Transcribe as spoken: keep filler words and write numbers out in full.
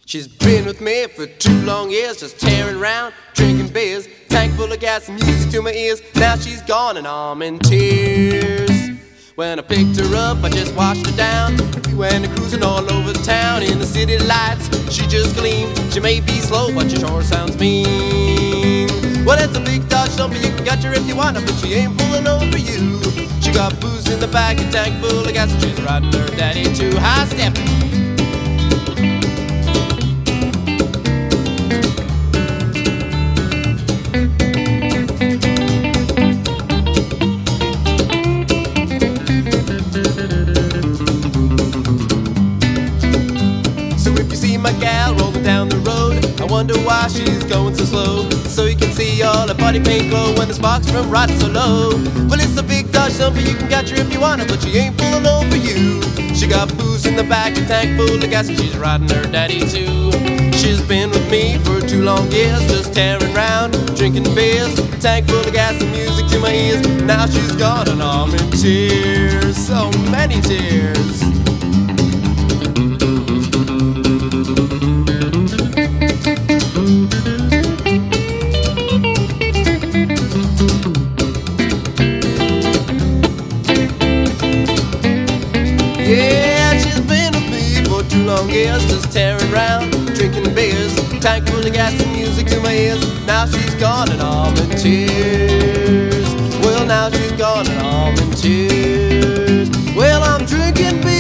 She's been with me for two long years, just tearing round, drinking beers, tank full of gas and music to my ears. Now she's gone and I'm in tears. When I picked her up, I just washed her down. We went cruising all over the town. In the city lights, she just gleamed. She may be slow, but she sure sounds mean. Well, it's a big Dodge Dumper, you can catch her if you want her, but she ain't pulling over for you. She got booze in the back, a tank full of gas, and she's riding her daddy too high stepping. My gal rolling down the road, I wonder why she's going so slow. So you can see all her body paint glow when the sparks from riding so low. Well, it's a big Dodge Dumper, you can catch her if you want her, but she ain't pulling over you. She got booze in the back, a tank full of gas, and she's riding her daddy too. She's been with me for two long years, just tearing round, drinking beers, a tank full of gas and music to my ears. Now she's gone and I'm in tears, so many tears. Yeah, she's been with me for two long years, just tearing round, drinking beers, tank full of gas and music to my ears. Now she's gone and I'm in tears. Well, now she's gone and I'm in tears. Well, I'm drinking beer.